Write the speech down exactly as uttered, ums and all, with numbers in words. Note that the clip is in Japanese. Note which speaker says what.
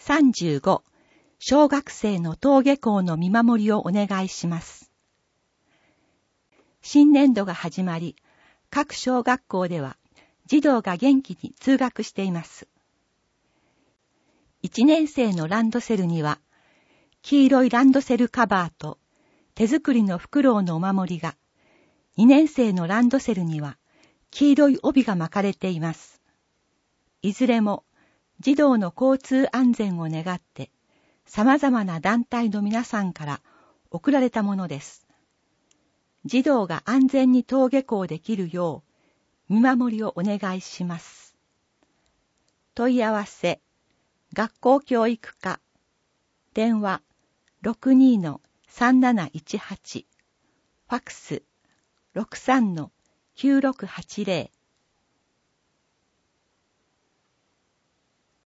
Speaker 1: さんじゅうご、小学生の登下校の見守りをお願いします。新年度が始まり、各小学校では児童が元気に通学しています。いちねん生のランドセルには、黄色いランドセルカバーと手作りのフクロウのお守りが、にねん生のランドセルには黄色い帯が巻かれています。いずれも児童の交通安全を願って、様々な団体の皆さんから贈られたものです。児童が安全に登下校できるよう、見守りをお願いします。問い合わせ、学校教育課、電話 ろくにー さんなないちはち、ファクス ろくさん きゅうろくはちぜろ